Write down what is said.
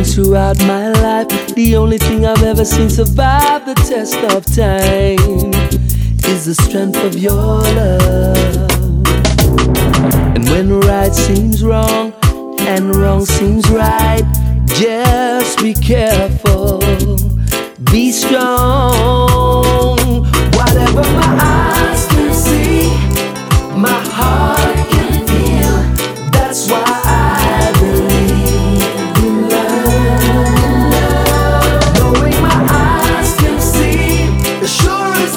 things throughout my life. The only thing I've ever seen survive the test of time is the strength of your love. And when right seems wrong and wrong seems right, just be careful, be strong.